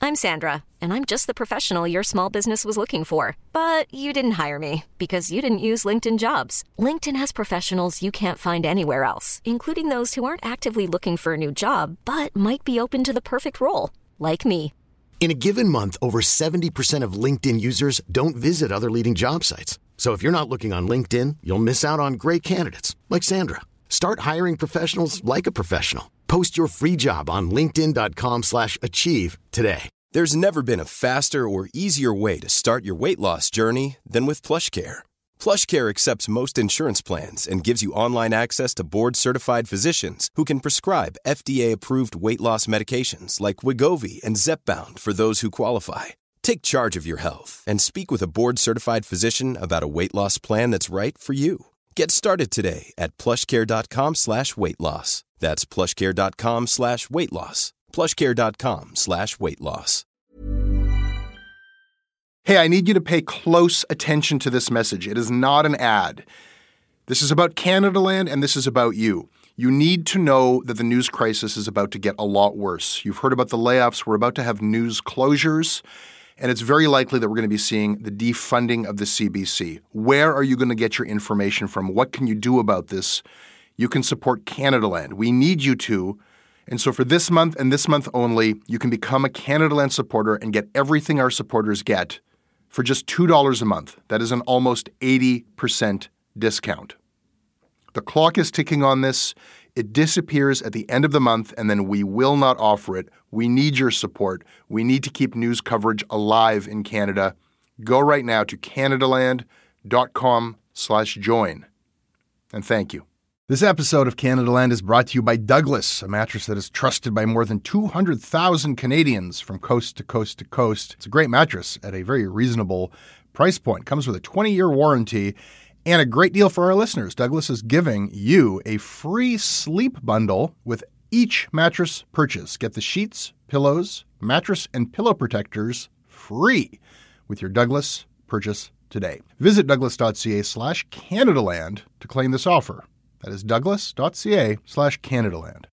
I'm Sandra, and I'm just the professional your small business was looking for. But you didn't hire me because you didn't use LinkedIn Jobs. LinkedIn has professionals you can't find anywhere else, including those who aren't actively looking for a new job, but might be open to the perfect role, like me. In a given month, over 70% of LinkedIn users don't visit other leading job sites. So if you're not looking on LinkedIn, you'll miss out on great candidates like Sandra. Start hiring professionals like a professional. Post your free job on linkedin.com/achieve today. There's never been a faster or easier way to start your weight loss journey than with PlushCare. PlushCare accepts most insurance plans and gives you online access to board-certified physicians who can prescribe FDA-approved weight loss medications like Wegovy and Zepbound for those who qualify. Take charge of your health and speak with a board-certified physician about a weight loss plan that's right for you. Get started today at plushcare.com/weight loss. That's plushcare.com/weight loss. plushcare.com/weight loss. Hey, I need you to pay close attention to this message. It is not an ad. This is about Canadaland, and this is about you. You need to know that the news crisis is about to get a lot worse. You've heard about the layoffs. We're about to have news closures, and it's very likely that we're going to be seeing the defunding of the CBC. Where are you going to get your information from? What can you do about this? You can support Canadaland. We need you to. And so for this month and this month only, you can become a Canadaland supporter and get everything our supporters get for just $2 a month. That is an almost 80% discount. The clock is ticking on this. It disappears at the end of the month, and then we will not offer it. We need your support. We need to keep news coverage alive in Canada. Go right now to canadaland.com/join. And thank you. This episode of Canadaland is brought to you by Douglas, a mattress that is trusted by more than 200,000 Canadians from coast to coast to coast. It's a great mattress at a very reasonable price point. Comes with a 20-year warranty and a great deal for our listeners. Douglas is giving you a free sleep bundle with each mattress purchase. Get the sheets, pillows, mattress, and pillow protectors free with your Douglas purchase today. Visit douglas.ca/Canadaland to claim this offer. That is douglas.ca/Canadaland.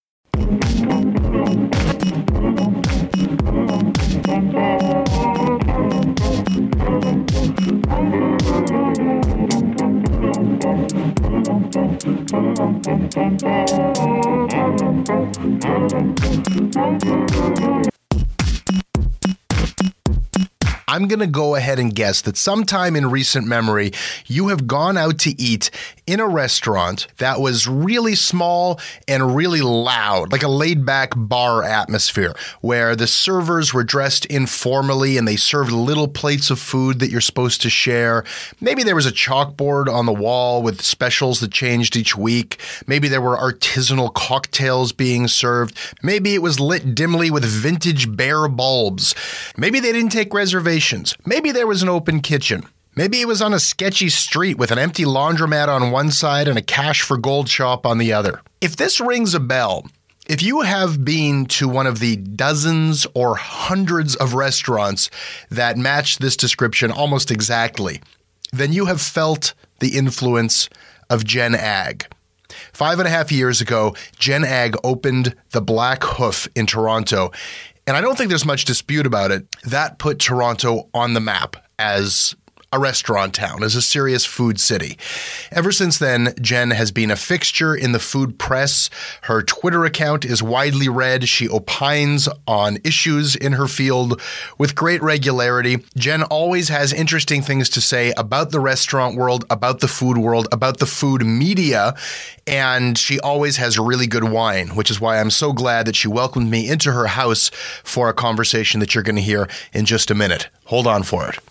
I'm going to go ahead and guess that sometime in recent memory, you have gone out to eat in a restaurant that was really small and really loud, like a laid-back bar atmosphere, where the servers were dressed informally and they served little plates of food that you're supposed to share. Maybe there was a chalkboard on the wall with specials that changed each week. Maybe there were artisanal cocktails being served. Maybe it was lit dimly with vintage bare bulbs. Maybe they didn't take reservations. Maybe there was an open kitchen. Maybe it was on a sketchy street with an empty laundromat on one side and a cash for gold shop on the other. If this rings a bell, if you have been to one of the dozens or hundreds of restaurants that match this description almost exactly, then you have felt the influence of Jen Ag. 5.5 years ago, Jen Ag opened the Black Hoof in Toronto. And I don't think there's much dispute about it. That put Toronto on the map as a restaurant town, as a serious food city. Ever since then, Jen has been a fixture in the food press. Her Twitter account is widely read. She opines on issues in her field with great regularity. Jen always has interesting things to say about the restaurant world, about the food world, about the food media, and she always has really good wine, which is why I'm so glad that she welcomed me into her house for a conversation that you're going to hear in just a minute. Hold on for it.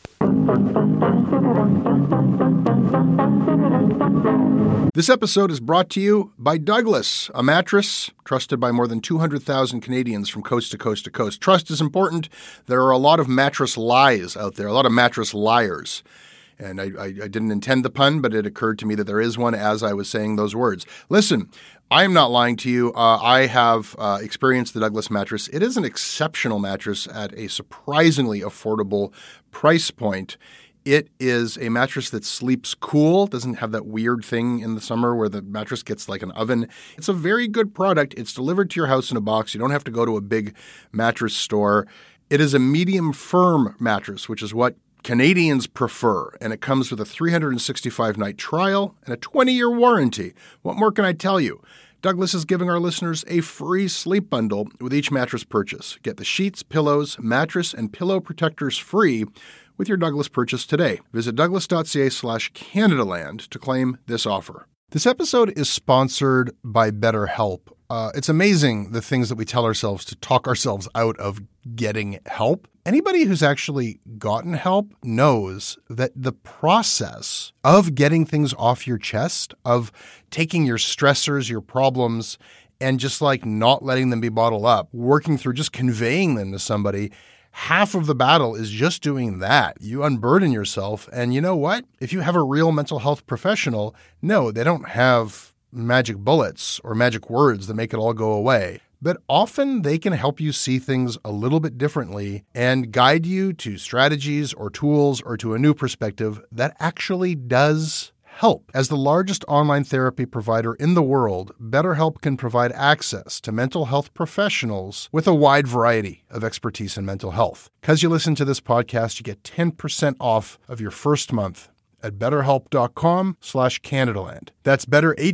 This episode is brought to you by Douglas, a mattress trusted by more than 200,000 Canadians from coast to coast to coast. Trust is important. There are a lot of mattress lies out there, a lot of mattress liars. And I didn't intend the pun, but it occurred to me that there is one as I was saying those words. Listen, I am not lying to you. I have experienced the Douglas mattress. It is an exceptional mattress at a surprisingly affordable price point. It is a mattress that sleeps cool, doesn't have that weird thing in the summer where the mattress gets like an oven. It's a very good product. It's delivered to your house in a box. You don't have to go to a big mattress store. It is a medium firm mattress, which is what Canadians prefer, and it comes with a 365-night trial and a 20-year warranty. What more can I tell you? Douglas is giving our listeners a free sleep bundle with each mattress purchase. Get the sheets, pillows, mattress, and pillow protectors free with your Douglas purchase today. Visit douglas.ca/Canadaland to claim this offer. This episode is sponsored by BetterHelp. It's amazing the things that we tell ourselves to talk ourselves out of getting help. Anybody who's actually gotten help knows that the process of getting things off your chest, of taking your stressors, your problems, and just like not letting them be bottled up, working through just conveying them to somebody, half of the battle is just doing that. You unburden yourself. And you know what? If you have a real mental health professional, no, they don't have magic bullets or magic words that make it all go away. But often they can help you see things a little bit differently and guide you to strategies or tools or to a new perspective that actually does help. As the largest online therapy provider in the world, BetterHelp can provide access to mental health professionals with a wide variety of expertise in mental health. Because you listen to this podcast, you get 10% off of your first month at betterhelp.com/Canadaland. That's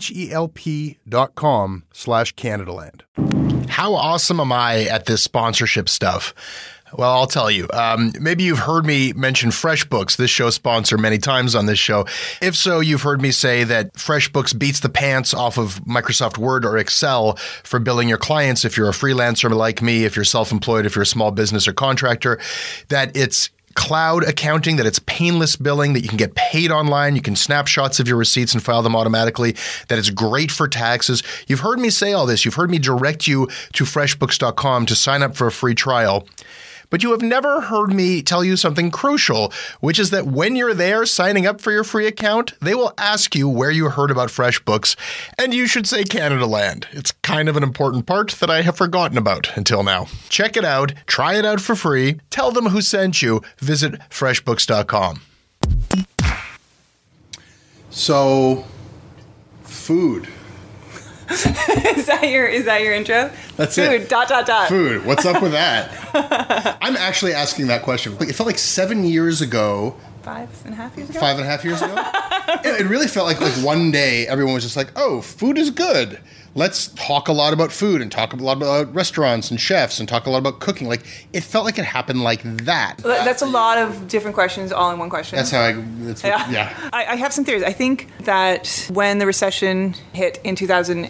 betterhelp.com/Canadaland. How awesome am I at this sponsorship stuff? Well, I'll tell you. Maybe you've heard me mention FreshBooks, this show's sponsor, many times on this show. If so, you've heard me say that FreshBooks beats the pants off of Microsoft Word or Excel for billing your clients. If you're a freelancer like me, if you're self-employed, if you're a small business or contractor, that it's cloud accounting, that it's painless billing, that you can get paid online, you can snap shots of your receipts and file them automatically, that it's great for taxes. You've heard me say all this. You've heard me direct you to freshbooks.com to sign up for a free trial. But you have never heard me tell you something crucial, which is that when you're there signing up for your free account, they will ask you where you heard about FreshBooks, and you should say Canadaland. It's kind of an important part that I have forgotten about until now. Check it out. Try it out for free. Tell them who sent you. Visit freshbooks.com. So, food. Is that your intro? That's Food, it. Food. ... Food. What's up with that? I'm actually asking that question. It felt like 7 years ago. 5.5 years ago? 5.5 years ago? It really felt like one day everyone was just like, oh, food is good. Let's talk a lot about food and talk a lot about restaurants and chefs and talk a lot about cooking. Like, it felt like it happened like that. That's a lot of different questions all in one question. That's how I have some theories. I think that when the recession hit in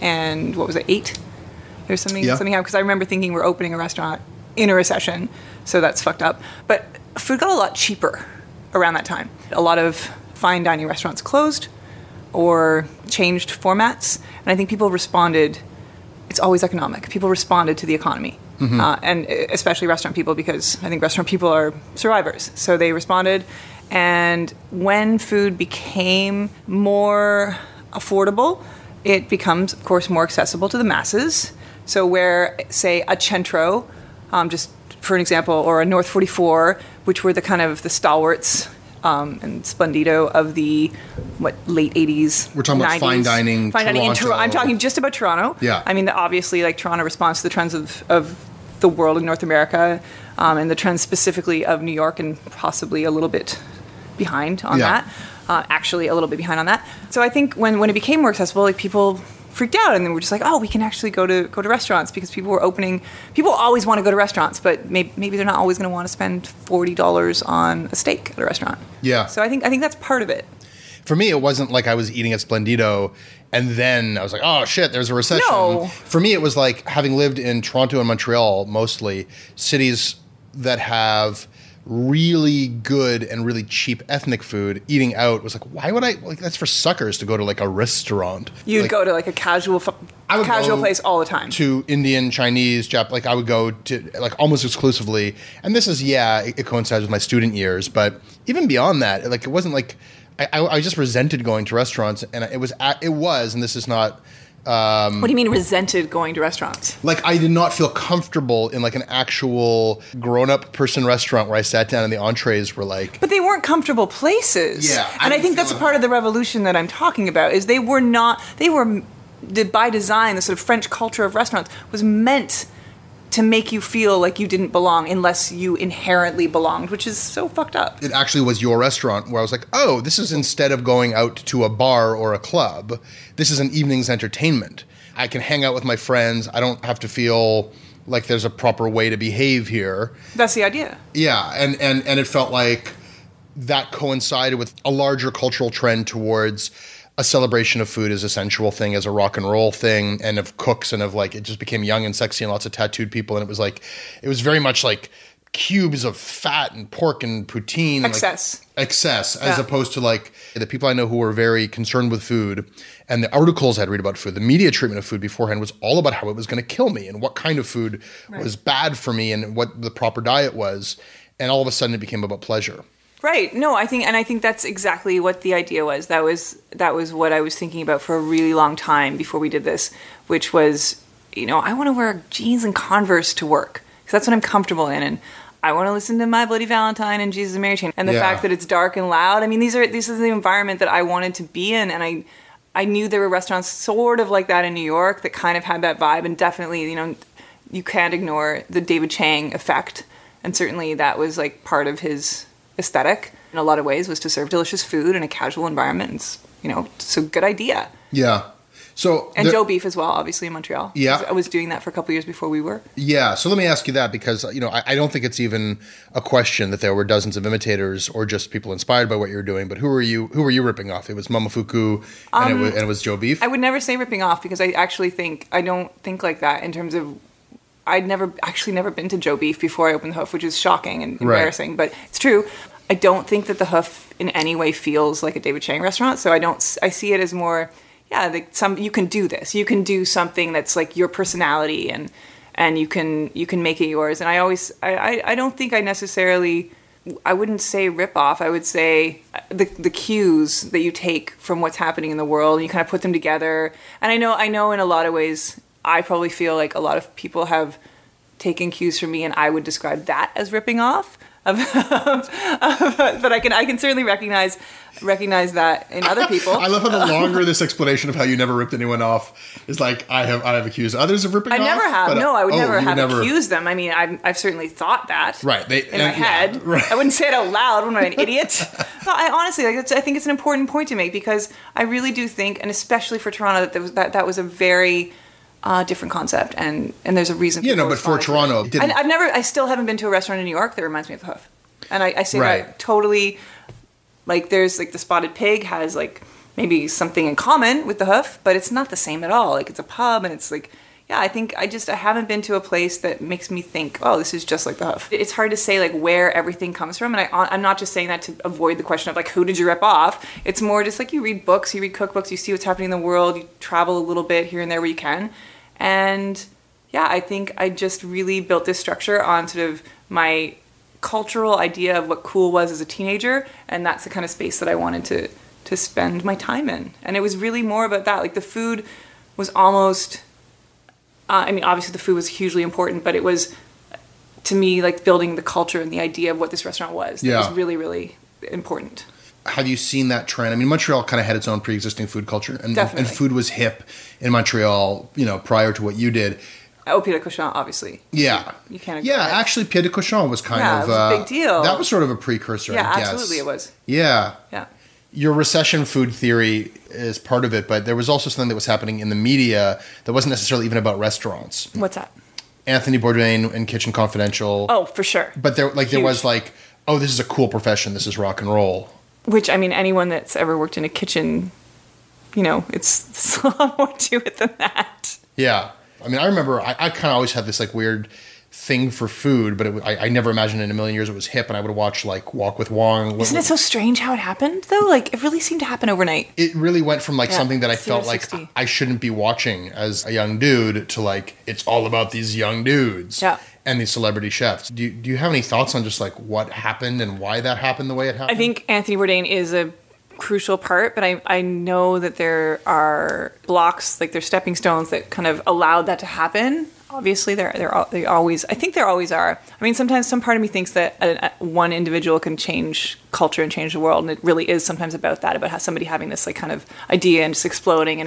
2008, there's something happened, because I remember thinking we're opening a restaurant in a recession, so that's fucked up. But food got a lot cheaper around that time. A lot of fine dining restaurants closed or changed formats. And I think people responded, it's always economic. People responded to the economy. Mm-hmm. And especially restaurant people, because I think restaurant people are survivors. So they responded. And when food became more affordable, it becomes, of course, more accessible to the masses. So where, say, a Centro, just for an example, or a North 44, which were the kind of the stalwarts and Splendido of the late 80s. We're talking 90s. About fine dining. In Toronto. I'm talking just about Toronto. Yeah. I mean, obviously, like, Toronto responds to the trends of the world in North America, and the trends specifically of New York, and possibly a little bit behind on that. Actually, a little bit behind on that. So I think when it became more accessible, like, people freaked out, and then we're just like, oh, we can actually go to restaurants, because people were opening. People always want to go to restaurants, but maybe they're not always going to want to spend $40 on a steak at a restaurant. Yeah. So I think that's part of it. For me, it wasn't like I was eating at Splendido and then I was like, oh shit, there's a recession. No. For me, it was like, having lived in Toronto and Montreal, mostly cities that have really good and really cheap ethnic food, eating out was like, why would I, like, that's for suckers to go to like a restaurant. You'd go to like a casual place all the time. To Indian, Chinese, like I would go to like almost exclusively, and this is, it coincides with my student years, but even beyond that, like, it wasn't like, I just resented going to restaurants, and it was, and this is not, what do you mean resented going to restaurants? Like, I did not feel comfortable in like an actual grown-up person restaurant where I sat down and the entrees were like... But they weren't comfortable places. Yeah. And I think that's part of the revolution that I'm talking about, is they were by design, the sort of French culture of restaurants was meant to make you feel like you didn't belong unless you inherently belonged, which is so fucked up. It actually was your restaurant where I was like, oh, this is instead of going out to a bar or a club, this is an evening's entertainment. I can hang out with my friends. I don't have to feel like there's a proper way to behave here. That's the idea. Yeah, and it felt like that coincided with a larger cultural trend towards a celebration of food as a sensual thing, as a rock and roll thing, and of cooks, and of like, it just became young and sexy and lots of tattooed people. And it was like, it was very much like cubes of fat and pork and poutine. Excess. Like, as opposed to like the people I know who were very concerned with food, and the articles I'd read about food, the media treatment of food beforehand was all about how it was going to kill me and what kind of food was bad for me and what the proper diet was. And all of a sudden it became about pleasure. Right. No, I think that's exactly what the idea was. That was what I was thinking about for a really long time before we did this, which was, I want to wear jeans and Converse to work because that's what I'm comfortable in, and I want to listen to My Bloody Valentine and Jesus and Mary Chain, and the fact that it's dark and loud. I mean, this is the environment that I wanted to be in, and I knew there were restaurants sort of like that in New York that kind of had that vibe, and definitely, you can't ignore the David Chang effect, and certainly that was like part of his aesthetic in a lot of ways, was to serve delicious food in a casual environment. It's a good idea. Yeah. So Joe Beef as well, obviously, in Montreal. Yeah. I was doing that for a couple of years before we were. Yeah. So let me ask you that, because, I don't think it's even a question that there were dozens of imitators or just people inspired by what you were doing, but who were you ripping off? It was Momofuku and it was Joe Beef? I would never say ripping off, because I don't think like that in terms of, I'd never been to Joe Beef before I opened the Hoof, which is shocking and embarrassing, but it's true. I don't think that the Hoof in any way feels like a David Chang restaurant, so I see it as more, you can do this. You can do something that's like your personality, and you can make it yours. And I don't think I wouldn't say rip off. I would say the cues that you take from what's happening in the world, and you kind of put them together. And I know in a lot of ways, I probably feel like a lot of people have taken cues from me, and I would describe that as ripping off. But I can certainly recognize that in other people. I love how the longer this explanation of how you never ripped anyone off is like, I have accused others of ripping off. I never have. But, I would never have accused them. I mean, I've certainly thought that. Right. In my head. Right. I wouldn't say it out loud when I'm an idiot. No, I honestly, I think it's an important point to make, because I really do think, and especially for Toronto, that was a very different concept, and there's a reason. Yeah, no, but for Toronto, I still haven't been to a restaurant in New York that reminds me of the Hoof, and I say that totally. Like, there's like the Spotted Pig has like maybe something in common with the Hoof, but it's not the same at all. Like, it's a pub, and it's like, I think I haven't been to a place that makes me think, oh, this is just like the Hoof. It's hard to say like where everything comes from, and I'm not just saying that to avoid the question of like, who did you rip off? It's more just like, you read books, you read cookbooks, you see what's happening in the world, you travel a little bit here and there where you can. And I think I just really built this structure on sort of my cultural idea of what cool was as a teenager, and that's the kind of space that I wanted to spend my time in. And it was really more about that. Like, the food was almost, obviously the food was hugely important, but it was, to me, like building the culture and the idea of what this restaurant was. That was really, really important. Have you seen that trend? I mean, Montreal kind of had its own pre-existing food culture, and food was hip in Montreal, prior to what you did. Pied de Cochon, obviously. Yeah. You can't ignore it. Actually, Pied de Cochon was kind of... it was a big deal. That was sort of a precursor, I guess. Yeah, absolutely it was. Yeah. Yeah. Your recession food theory is part of it, but there was also something that was happening in the media that wasn't necessarily even about restaurants. What's that? Anthony Bourdain and Kitchen Confidential. Oh, for sure. But there was like, oh, this is a cool profession. This is rock and roll. Which, anyone that's ever worked in a kitchen, it's a lot more to it than that. Yeah. I remember I kind of always had this like weird thing for food, but I never imagined in a million years it was hip, and I would watch like Walk with Wong. Isn't it so strange how it happened though? Like, it really seemed to happen overnight. It really went from like something that I felt like I shouldn't be watching as a young dude to like, it's all about these young dudes and these celebrity chefs. Do you have any thoughts on just like what happened and why that happened the way it happened? I think Anthony Bourdain is a crucial part, but I know that there are blocks, like there's stepping stones that kind of allowed that to happen. Obviously, they always are. Sometimes some part of me thinks that one individual can change culture and change the world, and it really is sometimes about that, about how somebody having this like kind of idea and just exploding, and it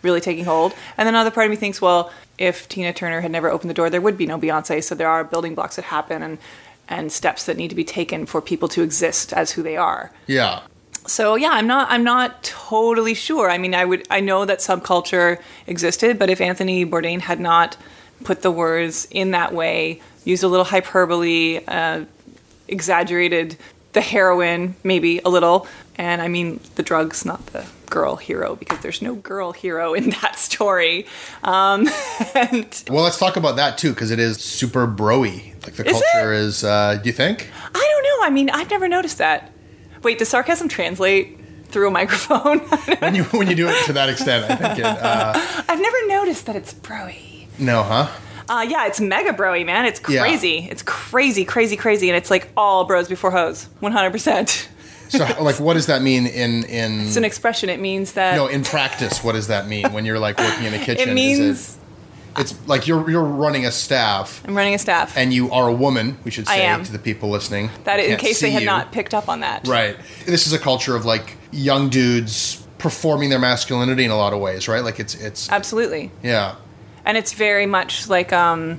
really taking hold. And then another part of me thinks, well, if Tina Turner had never opened the door, there would be no Beyonce. So there are building blocks that happen and steps that need to be taken for people to exist as who they are. Yeah. So yeah, I'm not totally sure. I mean, I know that subculture existed, but if Anthony Bourdain had not put the words in that way, used a little hyperbole, exaggerated the heroine maybe a little, and I mean the drugs, not the girl hero, because there's no girl hero in that story. Well, let's talk about that too, because it is super bro-y. Like the culture is, do you think? I don't know. I mean, I've never noticed that. Wait, does sarcasm translate through a microphone? when you do it to that extent, I think it... I've never noticed that it's bro-y. No, huh? Yeah, it's mega bro-y, man. It's crazy. Yeah. It's crazy. And it's like all bros before hoes. 100%. So, like, what does that mean in... It's an expression. It means that... No, in practice, what does that mean when you're, like, working in a kitchen? It means... It's like you're running a staff. I'm running a staff. And you are a woman, we should say to the people listening. That in case they had not picked up on that. Right. This is a culture of, like, young dudes performing their masculinity in a lot of ways, right? Like, it's... Absolutely. Yeah. And it's very much like an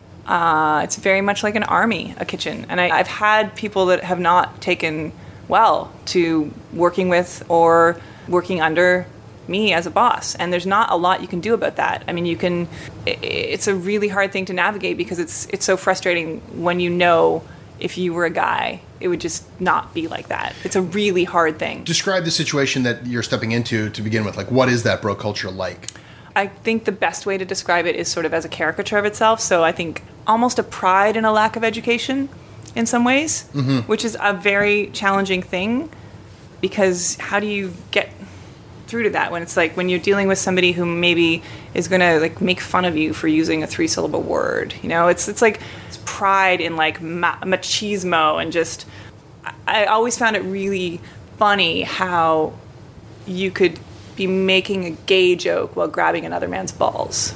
army, a kitchen. And I've had people that have not taken well to working with or working under me as a boss. And there's not a lot you can do about that. I mean, it's a really hard thing to navigate because it's so frustrating when you know if you were a guy, it would just not be like that. It's a really hard thing. Describe the situation that you're stepping into to begin with. Like, what is that bro culture like? I think the best way to describe it is sort of as a caricature of itself. So I think almost a pride in a lack of education in some ways, which is a very challenging thing because how do you get through to that when it's like when you're dealing with somebody who maybe is going to like make fun of you for using a 3-syllable word, you know, it's like it's pride in like machismo and just I always found it really funny how you could be making a gay joke while grabbing another man's balls.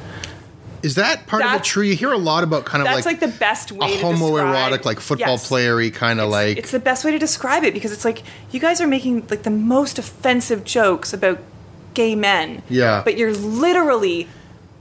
Is that part of it true? You hear a lot about kind of that's like the best way a homoerotic, like football player-y kind of like... It's the best way to describe it because it's like you guys are making like the most offensive jokes about gay men. Yeah. But you're literally...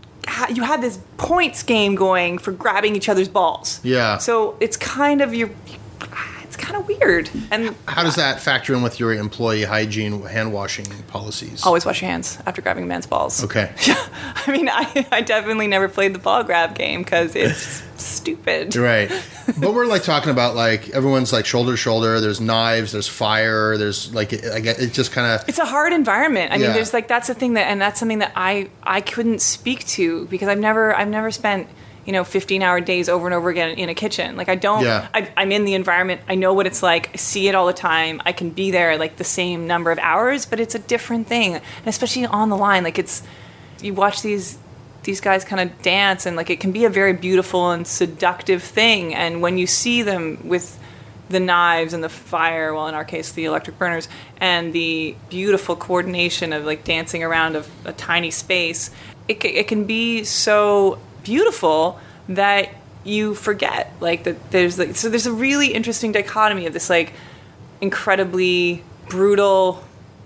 You had this points game going for grabbing each other's balls. Yeah. So it's kind of it's kind of weird. And how does that factor in with your employee hygiene, hand washing policies? Always wash your hands after grabbing a man's balls. Okay. Yeah. I mean, I definitely never played the ball grab game because it's stupid. Right. But we're like talking about like everyone's like shoulder to shoulder. There's knives. There's fire. There's like it just kind of. It's a hard environment. I mean, there's like that's the thing and that's something that I couldn't speak to because I've never spent 15-hour days over and over again in a kitchen. Like I don't, I'm in the environment. I know what it's like. I see it all the time. I can be there like the same number of hours, but it's a different thing. And especially on the line, like you watch these guys kind of dance and like it can be a very beautiful and seductive thing. And when you see them with the knives and the fire, well, in our case, the electric burners, and the beautiful coordination of like dancing around a tiny space, it can be so beautiful that you forget like that there's like so there's a really interesting dichotomy of this like incredibly brutal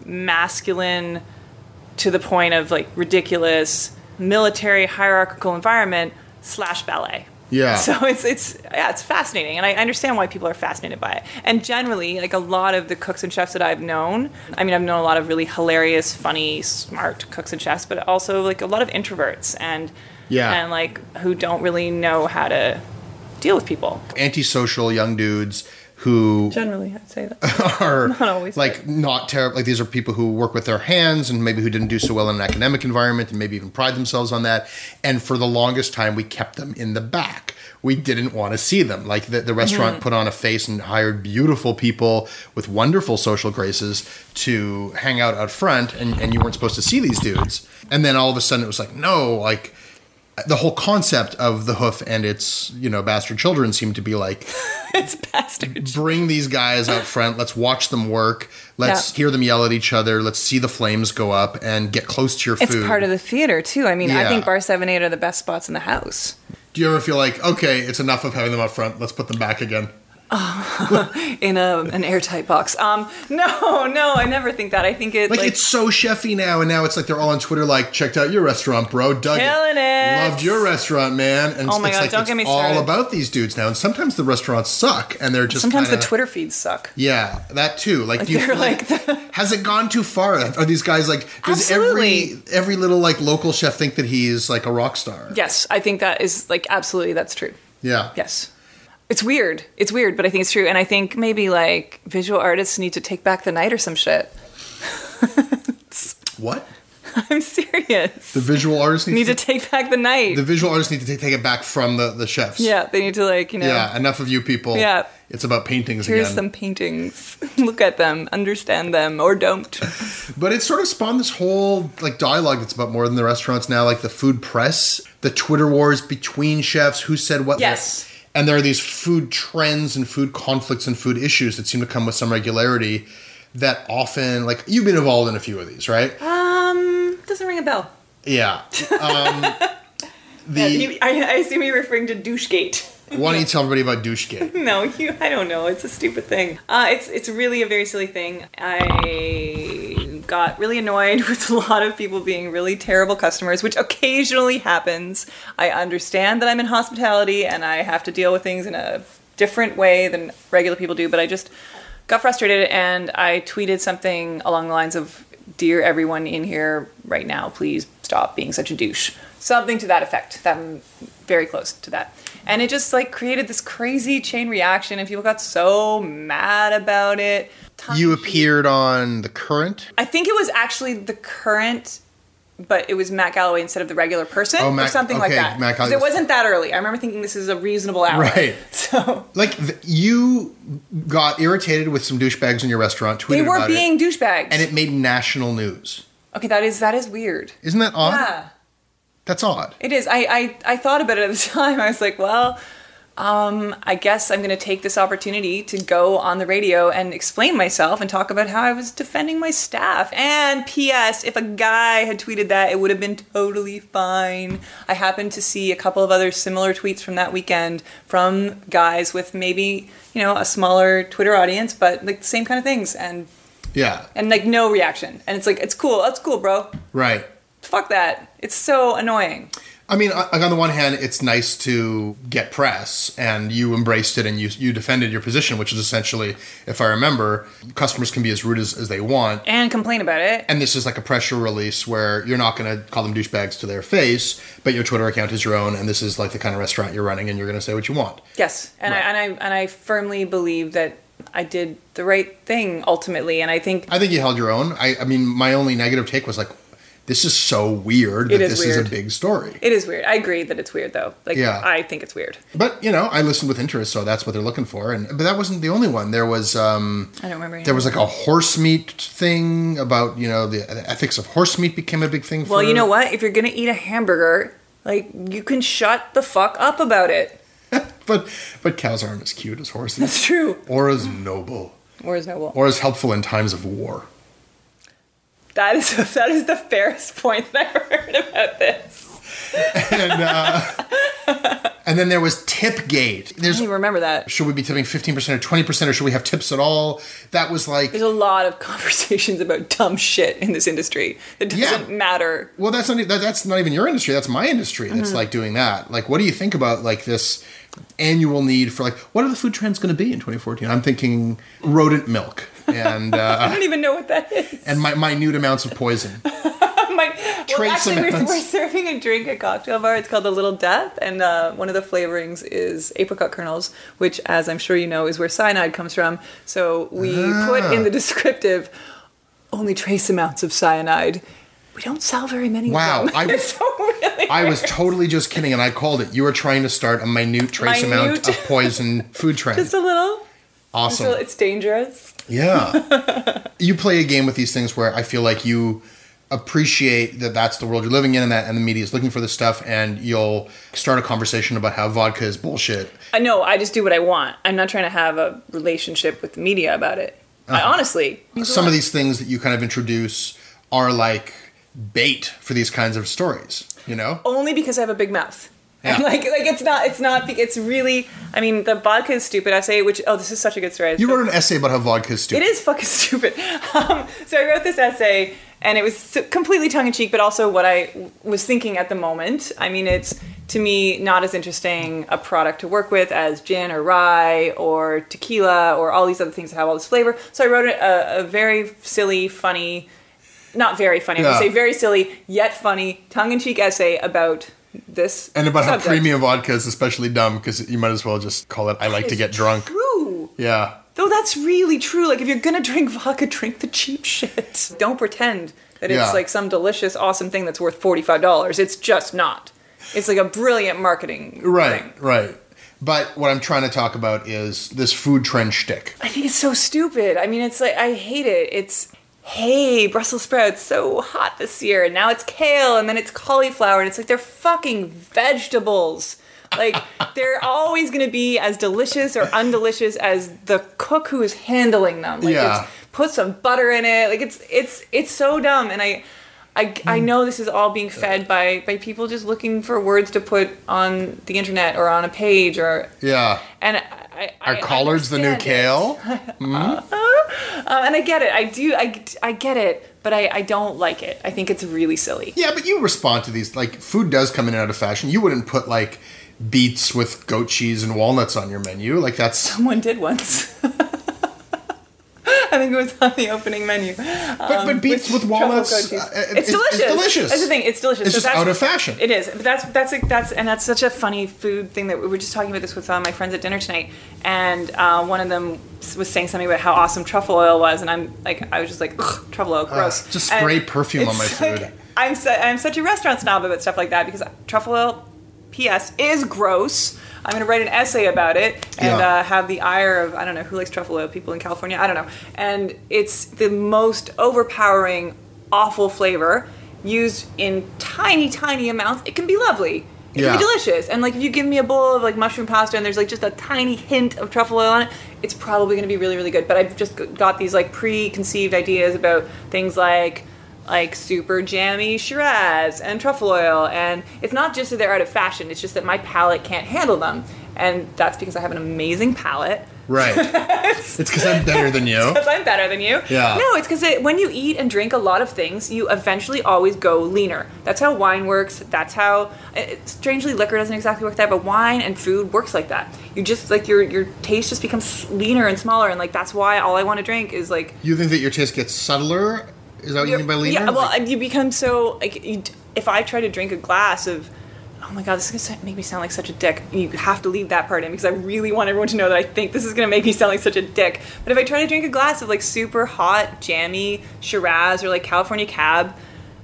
masculine to the point of like ridiculous military hierarchical environment / ballet. Yeah. So it's fascinating, and I understand why people are fascinated by it. And generally, like a lot of the cooks and chefs that I've known, I mean, I've known a lot of really hilarious, funny, smart cooks and chefs, but also like a lot of introverts and like who don't really know how to deal with people. Antisocial young dudes who generally, I'd say that are not always like not terrible. Like these are people who work with their hands and maybe who didn't do so well in an academic environment and maybe even pride themselves on that. And for the longest time, we kept them in the back. We didn't want to see them. Like the restaurant put on a face and hired beautiful people with wonderful social graces to hang out front, and you weren't supposed to see these dudes. And then all of a sudden, it was like, no, like. The whole concept of the hoof and its, bastard children seemed to be like... It's bastards. Bring these guys out front. Let's watch them work. Let's hear them yell at each other. Let's see the flames go up and get close to your food. It's part of the theater, too. I mean, I think Bar 7-8 are the best spots in the house. Do you ever feel like, okay, it's enough of having them up front. Let's put them back again? in an airtight box. No, I never think that. I think it like it's so chefy now, and now it's like they're all on Twitter like, checked out your restaurant, bro, dug killing it. Loved your restaurant, man. And oh my it's God, like, don't get me all started. about these dudes now, and sometimes the restaurants suck, and they're just sometimes kinda, the Twitter feeds suck. Yeah, that too. Like, do you feel like has it gone too far? Are these guys like? Does every little like local chef think that he's like a rock star? Yes, I think that is like absolutely that's true. Yeah. Yes. It's weird, but I think it's true. And I think maybe, like, visual artists need to take back the night or some shit. What? I'm serious. The visual artists need to take back the night. The visual artists need to take it back from the chefs. Yeah, they need to, like, Yeah, enough of you people. Yeah. It's about paintings Here's again. some paintings. Look at them, understand them, or don't. But it sort of spawned this whole, like, dialogue that's about more than the restaurants now, like the food press, the Twitter wars between chefs, who said what. Yes. And there are these food trends and food conflicts and food issues that seem to come with some regularity that often, like, you've been involved in a few of these, right? Doesn't ring a bell. Yeah. I assume you're referring to Douchegate. Why don't you tell everybody about Douchegate? No, I don't know. It's a stupid thing. It's really a very silly thing. I got really annoyed with a lot of people being really terrible customers, which occasionally happens. I understand that I'm in hospitality and I have to deal with things in a different way than regular people do, but I just got frustrated and I tweeted something along the lines of, "Dear everyone in here right now, please stop being such a douche." Something to that effect. That I'm very close to that. And it just like created this crazy chain reaction and people got so mad about it. You appeared on The Current? I think it was actually The Current, but it was Matt Galloway instead of The Regular Person or something like that. Matt Galloway. It wasn't that early. I remember thinking this is a reasonable hour. Right. So like you got irritated with some douchebags in your restaurant, tweeted they were about being it, douchebags. and it made national news. Okay, that is weird. Isn't that odd? Yeah. That's odd. It is. I thought about it at the time. I was like, well, I guess I'm going to take this opportunity to go on the radio and explain myself and talk about how I was defending my staff. And P.S., if a guy had tweeted that, it would have been totally fine. I happened to see a couple of other similar tweets from that weekend from guys with maybe, a smaller Twitter audience, but like the same kind of things. And yeah. And like no reaction. And it's like, it's cool. That's cool, bro. Right. Fuck that. It's so annoying. I mean, on the one hand, it's nice to get press, and you embraced it and you defended your position, which is essentially, if I remember, customers can be as rude as they want. And complain about it. And this is like a pressure release where you're not going to call them douchebags to their face, but your Twitter account is your own, and this is like the kind of restaurant you're running, and you're going to say what you want. Yes, and right. I firmly believe that I did the right thing ultimately, and I think you held your own. I mean, my only negative take was like, this is so weird that this is a big story. It is weird. I agree that it's weird, though. Like, yeah. I think it's weird. But, I listened with interest, so that's what they're looking for. But that wasn't the only one. There was... I don't remember. There was like a horse meat thing about, the ethics of horse meat became a big thing for... Well, you know what? If you're going to eat a hamburger, like, you can shut the fuck up about it. but cows aren't as cute as horses. That's true. Or as noble. Or as noble. Or as helpful in times of war. That is the fairest point that I've heard about this. And then there was Tipgate. I don't even remember that. Should we be tipping 15% or 20%, or should we have tips at all? That was like... There's a lot of conversations about dumb shit in this industry that doesn't matter. Well, that's not even your industry. That's my industry that's like doing that. Like, what do you think about like this annual need for like, what are the food trends going to be in 2014? I'm thinking rodent milk. And I don't even know what that is. And minute amounts of poison. We're serving a drink at Cocktail Bar. It's called the Little Death, and one of the flavorings is apricot kernels, which, as I'm sure you know, is where cyanide comes from. So we put in the descriptive, only trace amounts of cyanide. We don't sell very many of them. I was totally just kidding, and I called it. You were trying to start a minute trace amount of poison food trend. Just a little. Awesome. It's dangerous. Yeah. You play a game with these things where I feel like you appreciate that that's the world you're living in, and the media is looking for this stuff, and you'll start a conversation about how vodka is bullshit. No, I just do what I want. I'm not trying to have a relationship with the media about it. I honestly. Some of these things that you kind of introduce are like bait for these kinds of stories, Only because I have a big mouth. Yeah. And it's really, I mean, the vodka is stupid essay, this is such a good story. You wrote an essay about how vodka is stupid. It is fucking stupid. So I wrote this essay, and it was completely tongue-in-cheek, but also what I was thinking at the moment. I mean, it's, to me, not as interesting a product to work with as gin or rye or tequila or all these other things that have all this flavor. So I wrote a very silly, funny, not very funny, I would say very silly, yet funny, tongue-in-cheek essay about this and about subject. how premium vodka is especially dumb because you might as well just call it I like to get drunk. True. Yeah. Though that's really true. Like, if you're gonna drink vodka, drink the cheap shit. Don't pretend that it's like some delicious, awesome thing that's worth $45. It's just not. It's like a brilliant marketing thing. Right. But what I'm trying to talk about is this food trend shtick. I think it's so stupid. I mean, it's like, I hate it. It's, hey, Brussels sprouts, so hot this year, and now it's kale, and then it's cauliflower, and it's like, they're fucking vegetables. Like, they're always going to be as delicious or undelicious as the cook who is handling them. Like, it's, put some butter in it. Like, it's so dumb, and I know this is all being fed by people just looking for words to put on the internet or on a page or... Yeah. And Are collards the new kale? And I get it. I get it, but I don't like it. I think it's really silly. Yeah, but you respond to these. Like, food does come in and out of fashion. You wouldn't put, like, beets with goat cheese and walnuts on your menu. Like, that's... Someone did once. I think it was on the opening menu. But beets with walnuts, it's delicious. It's delicious. That's the thing. It's delicious. It's just out of fashion. It is. But that's such a funny food thing that we were just talking about this with my friends at dinner tonight, and one of them was saying something about how awesome truffle oil was, and I was just like, ugh, truffle oil, gross. Just spray perfume on my food. Like, I'm such a restaurant snob about stuff like that because truffle oil, P.S., is gross. I'm going to write an essay about it and have the ire of, I don't know, who likes truffle oil? People in California? I don't know. And it's the most overpowering, awful flavor used in tiny, tiny amounts. It can be lovely. It can be delicious. And, like, if you give me a bowl of, like, mushroom pasta and there's, like, just a tiny hint of truffle oil on it, it's probably going to be really, really good. But I've just got these, like, preconceived ideas about things like super jammy Shiraz and truffle oil, and it's not just that they're out of fashion, it's just that my palate can't handle them, and that's because I have an amazing palate. Right. It's because I'm better than you. It's because I'm better than you. Yeah. No, it's because when you eat and drink a lot of things, you eventually always go leaner. That's how wine works. That's how, strangely, liquor doesn't exactly work that, but wine and food works like that. You just, like, your taste just becomes leaner and smaller, and, like, that's why all I want to drink is, like... You think that your taste gets subtler? Is that what you mean by leaner? Yeah, well, you become so... Like, if I try to drink a glass of... Oh my god, this is going to make me sound like such a dick. You have to leave that part in because I really want everyone to know that I think this is going to make me sound like such a dick. But if I try to drink a glass of, like, super hot, jammy Shiraz or, like, California Cab...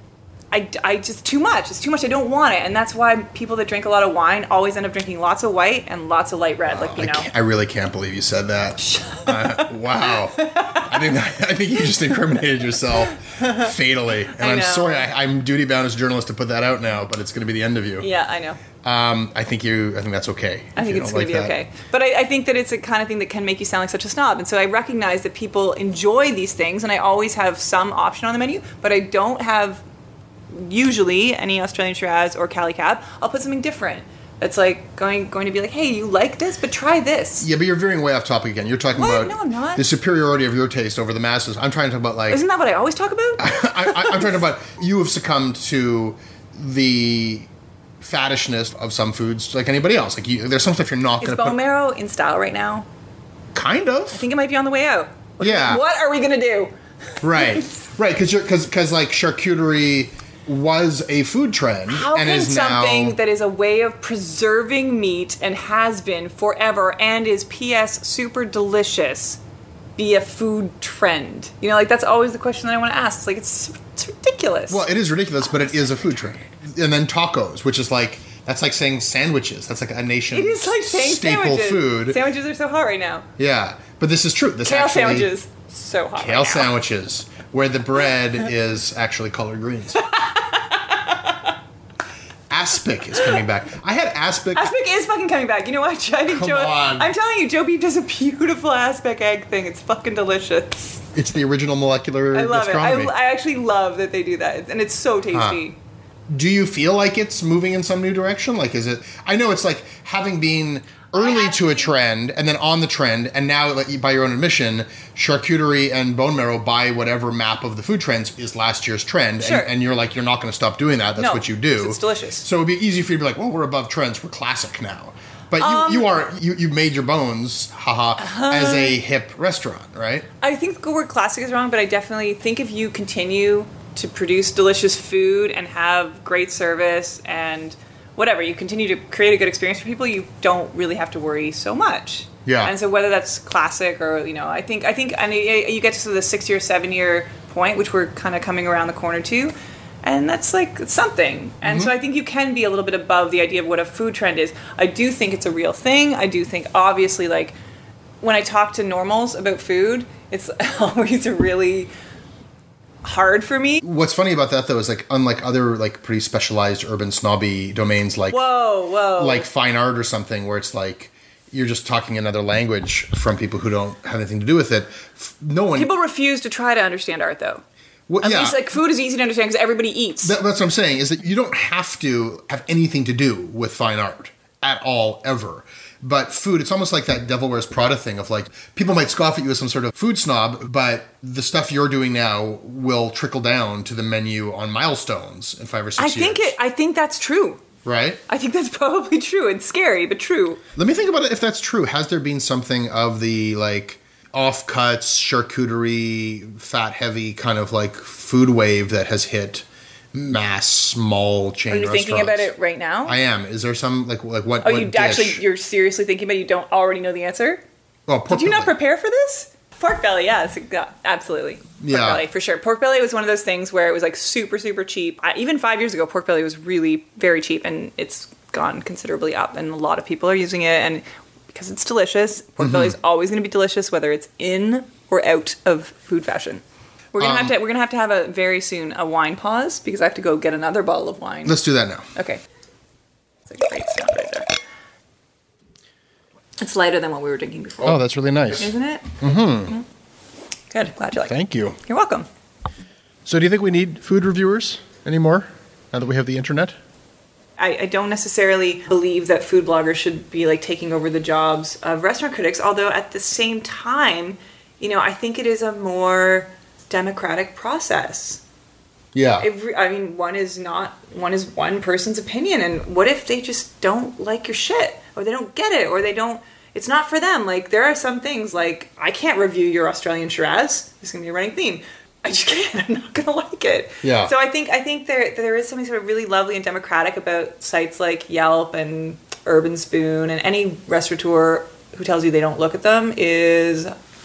I just, too much. It's too much. I don't want it. And that's why people that drink a lot of wine always end up drinking lots of white and lots of light red, like, you know. I really can't believe you said that. Wow. I think you just incriminated yourself fatally. And I'm sorry, I'm duty-bound as a journalist to put that out now, but it's going to be the end of you. Yeah, I know. I think that's okay. I think it's going to be okay. But I think that it's a kind of thing that can make you sound like such a snob. And so I recognize that people enjoy these things, and I always have some option on the menu, but I don't have... usually any Australian Shiraz or Cali Cab. I'll put something different. That's like going to be like, hey, you like this, but try this. Yeah, but you're veering way off topic again. You're talking about no, I'm not. The superiority of your taste over the masses. I'm trying to talk about, like... Isn't that what I always talk about? I'm trying to talk about you have succumbed to the faddishness of some foods like anybody else. Like, there's some stuff you're not going to put... Is bone marrow in style right now? Kind of. I think it might be on the way out. Yeah. What are we going to do? Right. Because like charcuterie was a food trend. How and can is now... something that is a way of preserving meat and has been forever and is P.S. super delicious be a food trend? You know, like, that's always the question that I want to ask. It's like, it's ridiculous. Well, it is ridiculous, but it is a food trend. And then tacos, which is like, that's like saying sandwiches. That's like a nation it is like saying staple sandwiches. Food. Sandwiches are so hot right now. Yeah, but this is true. Kale sandwiches, so hot Kale right now. sandwiches, where the bread is actually collard greens. Aspic is coming back. I had aspic. Aspic is fucking coming back. You know what? I think Come on. I'm telling you, Joe Beef does a beautiful aspic egg thing. It's fucking delicious. It's the original molecular I love gastronomy. it. I actually love that they do that, and it's so tasty. Do you feel like it's moving in some new direction? Like, is it? I know it's like having been early to a trend and then on the trend, and now, like, by your own admission, charcuterie and bone marrow by whatever map of the food trends is last year's trend, Sure. and you're like, you're not going to stop doing that. That's what you do. It's delicious. So it'd be easy for you to be like, well, we're above trends. We're classic now. But you made your bones, as a hip restaurant, right? I think the word classic is wrong, but I definitely think if you continue to produce delicious food and have great service and whatever, you continue to create a good experience for people, you don't really have to worry so much. Yeah. And so whether that's classic or, I think and you get to sort of the 6 year, 7 year point, which we're kind of coming around the corner to, and that's like something. And so I think you can be a little bit above the idea of what a food trend is. I do think it's a real thing. I do think, obviously, like, when I talk to normals about food, it's always really hard for me. What's funny about that, though, is, like, unlike other, like, pretty specialized urban snobby domains, like whoa, like fine art or something, where it's like you're just talking another language from people who don't have anything to do with it. No one. People refuse to try to understand art, though. Well, At least, like, food is easy to understand because everybody eats. That's what I'm saying, is that you don't have to have anything to do with fine art at all, ever. But food, it's almost like that Devil Wears Prada thing of, like, people might scoff at you as some sort of food snob, but the stuff you're doing now will trickle down to the menu on Milestones in 5 or 6 years. I think that's true. Right? I think that's probably true. It's scary, but true. Let me think about it if that's true. Has there been something of the, like, offcuts, charcuterie, fat, heavy kind of, like, food wave that has hit mass, small chain restaurants? Are you thinking about it right now? I am. Is there some, like what? Oh, what you dish? actually, you're seriously thinking about it? You don't already know the answer? Oh, pork Did you not belly. prepare for this? Pork belly, yeah, absolutely. Pork belly, for sure. Pork belly was one of those things where it was, like, super, super cheap. Even 5 years ago, pork belly was really very cheap, and it's gone considerably up, and a lot of people are using it, and because it's delicious, pork belly is always going to be delicious, whether it's in or out of food fashion. We're gonna have to have a very soon a wine pause because I have to go get another bottle of wine. Let's do that now. Okay. It's a great sound right there. It's lighter than what we were drinking before. Oh, that's really nice. Isn't it? Mm-hmm. Good. Glad you like it. Thank you. You're welcome. So do you think we need food reviewers anymore now that we have the internet? I don't necessarily believe that food bloggers should be, like, taking over the jobs of restaurant critics, although at the same time, I think it is a more democratic process. Yeah. One is one person's opinion, and what if they just don't like your shit, or they don't get it, or it's not for them. Like, there are some things, like, I can't review your Australian Shiraz. This is going to be a running theme. I just can't. I'm not going to like it. Yeah. So I think there is something sort of really lovely and democratic about sites like Yelp and Urban Spoon, and any restaurateur who tells you they don't look at them is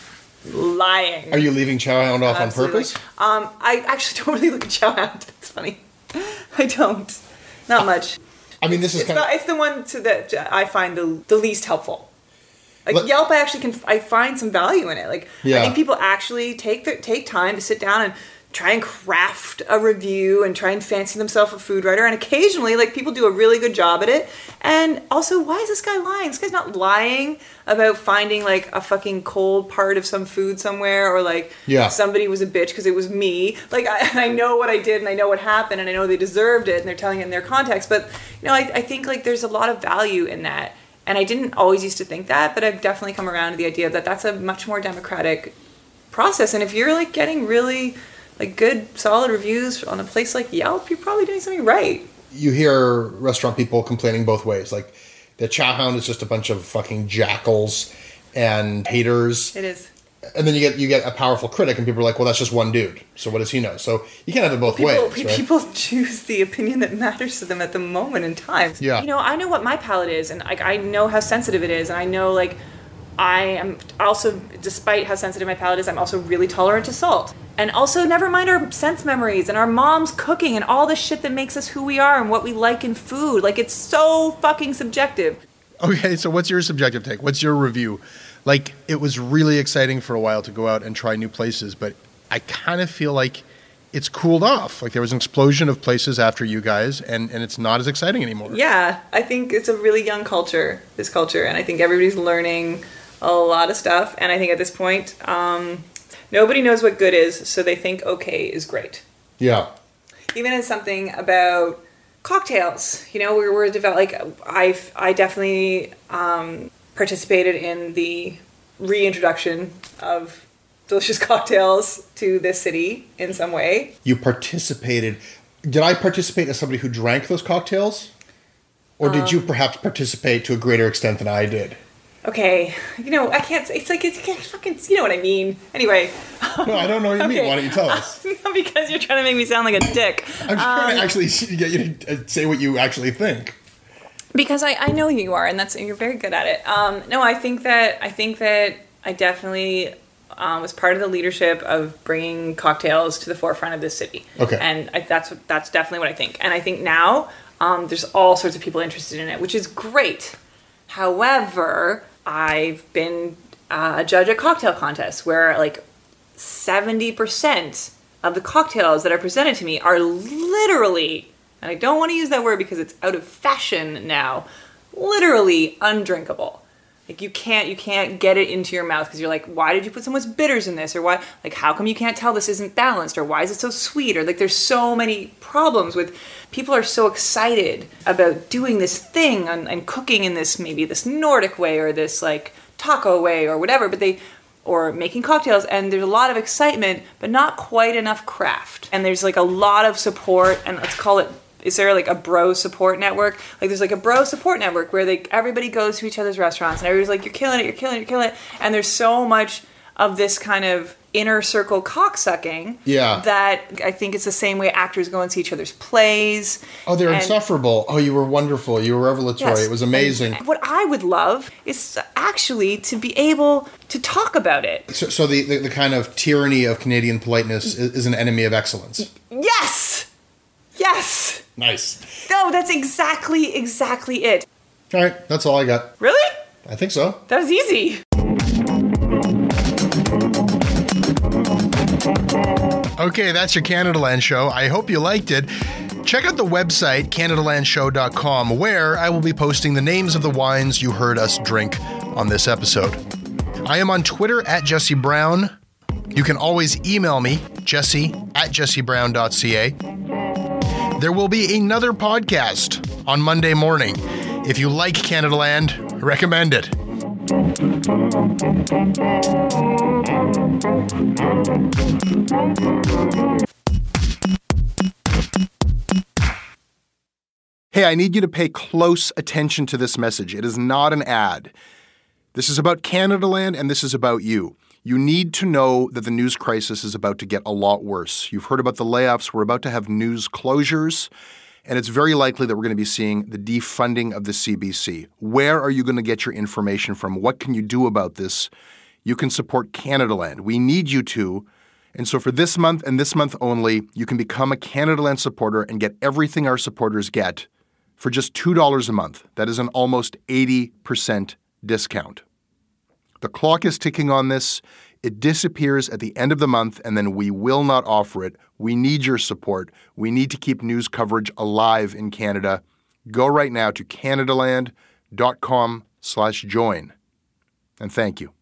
lying. Are you leaving Chowhound off Absolutely. on purpose? I actually don't really look at Chowhound. That's funny. I don't. Not much. I mean, this is it's the one that I find the least helpful. Like, Yelp, I find some value in it. Like, I think people actually take time to sit down and try and craft a review and try and fancy themselves a food writer. And occasionally, like, people do a really good job at it. And also, why is this guy lying? This guy's not lying about finding, like, a fucking cold part of some food somewhere, or, like, somebody was a bitch because it was me. Like, I know what I did, and I know what happened, and I know they deserved it, and they're telling it in their context. But, I think, like, there's a lot of value in that. And I didn't always used to think that, but I've definitely come around to the idea that that's a much more democratic process. And if you're, like, getting really, like, good, solid reviews on a place like Yelp, you're probably doing something right. You hear restaurant people complaining both ways. Like, the Chowhound is just a bunch of fucking jackals and haters. It is. And then you get a powerful critic, and people are like, well, that's just one dude. So what does he know? So you can't have it both ways, right? People choose the opinion that matters to them at the moment in time. Yeah. I know what my palate is, and, like, I know how sensitive it is, and I know, like, I am also, despite how sensitive my palate is, I'm also really tolerant to salt. And also, never mind our sense memories and our mom's cooking and all the shit that makes us who we are and what we like in food. Like, it's so fucking subjective. Okay, so what's your subjective take? What's your review? Like, it was really exciting for a while to go out and try new places, but I kind of feel like it's cooled off. Like, there was an explosion of places after you guys, and it's not as exciting anymore. Yeah, I think it's a really young culture, this culture, and I think everybody's learning a lot of stuff. And I think at this point, nobody knows what good is, so they think okay is great. Yeah. Even as something about cocktails. You know, we're I definitely participated in the reintroduction of delicious cocktails to this city in some way. You participated. Did I participate as somebody who drank those cocktails? Or did you perhaps participate to a greater extent than I did? Okay, you know, I can't say, it's fucking, you know what I mean. Anyway. No, I don't know what you mean. Why don't you tell us? Because you're trying to make me sound like a dick. I'm trying to actually get you to say what you actually think. Because I know you are, and you're very good at it. No, I think that I definitely was part of the leadership of bringing cocktails to the forefront of this city. Okay. And that's definitely what I think. And I think now there's all sorts of people interested in it, which is great. However, I've been a judge at cocktail contests where like 70% of the cocktails that are presented to me are literally, and I don't want to use that word because it's out of fashion now, literally undrinkable. Like you can't get it into your mouth because you're like, why did you put so much bitters in this? Or why, like, how come you can't tell this isn't balanced? Or why is it so sweet? Or like, there's so many problems with, people are so excited about doing this thing and cooking in this, maybe this Nordic way or this like taco way or whatever, or making cocktails, and there's a lot of excitement, but not quite enough craft. And there's like a lot of support, and let's call it, is there like a bro support network? Like there's like a bro support network where everybody goes to each other's restaurants and everybody's like, you're killing it. And there's so much of this kind of inner circle cocksucking that I think it's the same way actors go and see each other's plays. Oh, they're insufferable. Oh, you were wonderful. You were revelatory. Yes. It was amazing. And what I would love is actually to be able to talk about it. So the kind of tyranny of Canadian politeness is an enemy of excellence. Yes! Nice. No, that's exactly it. All right, that's all I got. Really? I think so. That was easy. Okay, that's your Canadaland show. I hope you liked it. Check out the website, CanadaLandShow.com, where I will be posting the names of the wines you heard us drink on this episode. I am on Twitter at Jesse Brown. You can always email me, jesse@jessebrown.ca. There will be another podcast on Monday morning. If you like Canadaland, recommend it. Hey, I need you to pay close attention to this message. It is not an ad. This is about Canadaland, and this is about you. You need to know that the news crisis is about to get a lot worse. You've heard about the layoffs. We're about to have news closures, and it's very likely that we're going to be seeing the defunding of the CBC. Where are you going to get your information from? What can you do about this? You can support Canadaland. We need you to. And so for this month and this month only, you can become a Canadaland supporter and get everything our supporters get for just $2 a month. That is an almost 80% discount. The clock is ticking on this. It disappears at the end of the month, and then we will not offer it. We need your support. We need to keep news coverage alive in Canada. Go right now to canadaland.com/join. And thank you.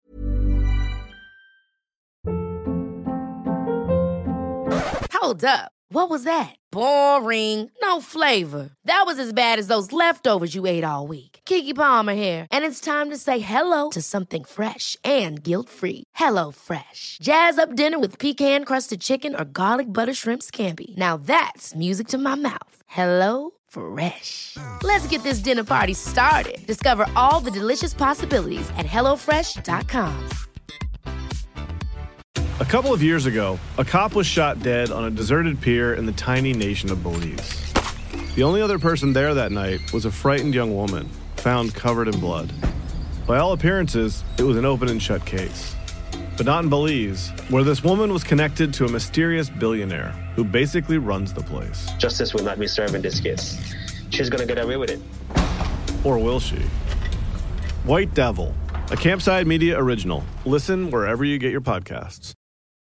Hold up. What was that? Boring. No flavor. That was as bad as those leftovers you ate all week. Keke Palmer here. And it's time to say hello to something fresh and guilt-free. HelloFresh. Jazz up dinner with pecan-crusted chicken or garlic butter shrimp scampi. Now that's music to my mouth. HelloFresh. Let's get this dinner party started. Discover all the delicious possibilities at HelloFresh.com. A couple of years ago, a cop was shot dead on a deserted pier in the tiny nation of Belize. The only other person there that night was a frightened young woman, found covered in blood. By all appearances, it was an open and shut case. But not in Belize, where this woman was connected to a mysterious billionaire who basically runs the place. Justice will not be served in this case. She's gonna get away with it. Or will she? White Devil, a Campside Media original. Listen wherever you get your podcasts.